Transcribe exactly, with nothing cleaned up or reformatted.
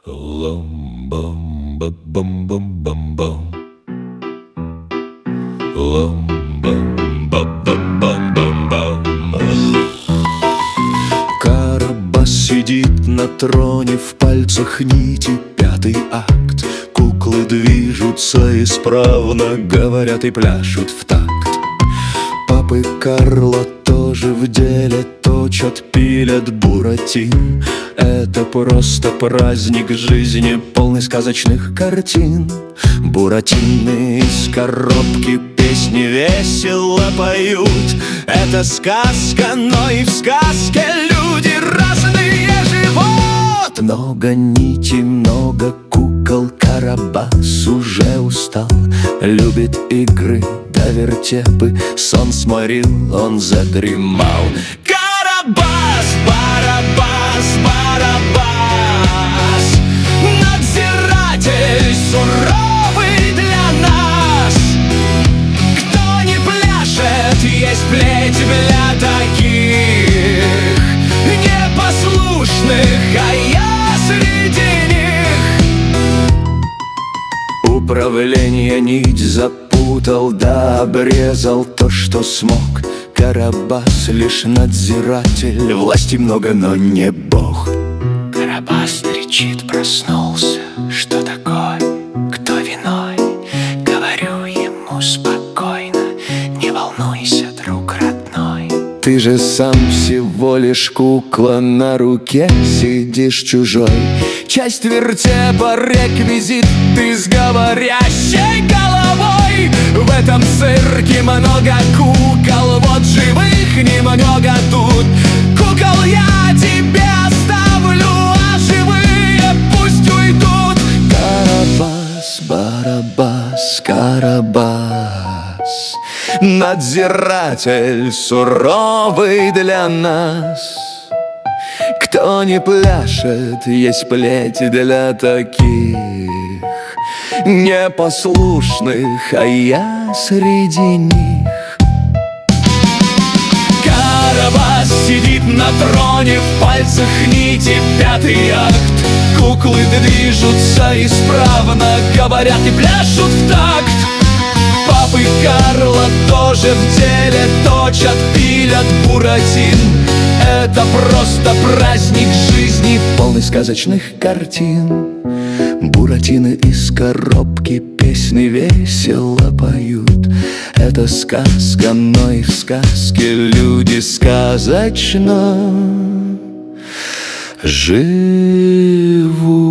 Лом-бом-ба-бом-бом-бом-бом. Лом-бом-ба-бом-бом-бом. Карабас сидит на троне, в пальцах нити, пятый акт. Куклы движутся исправно, говорят и пляшут в такт. Папы Карло тоже в деле, точат, пилят буратин. Это просто праздник жизни, полный сказочных картин. Буратины из коробки песни весело поют. Это сказка, но и в сказке люди разные живут. Много нитей, много кукол, Карабас уже устал. Любит игры да вертепы, сон сморил, он задремал. Карабас, Барабас, Барабас, надзиратель суровый для нас. Кто не пляшет, есть плеть для таких непослушных, а я среди них. Управление нить запутал, да обрезал то, что смог. Карабас лишь надзиратель, власти много, но не бог. Карабас кричит, проснулся. Что такое? Кто виной? Говорю ему спокойно: не волнуйся, друг родной. Ты же сам всего лишь кукла, на руке сидишь чужой. Часть вертепа, реквизит, ты с говорящей головой. В этом цирке много кукол, вот живых немного тут. Кукол я тебе оставлю, а живые пусть уйдут. Карабас, Барабас, Карабас, надзиратель суровый для нас. Кто не пляшет, есть плеть для таких непослушных, а я среди них. Карабас сидит на троне, в пальцах нити, пятый акт. Куклы движутся исправно, говорят и пляшут в такт. Папы Карло тоже в деле, точат, пилят буратин. Это просто праздник жизни, полный сказочных картин. Буратины из коробки песни весело поют. Это сказка, но и в сказке люди сказочно живут.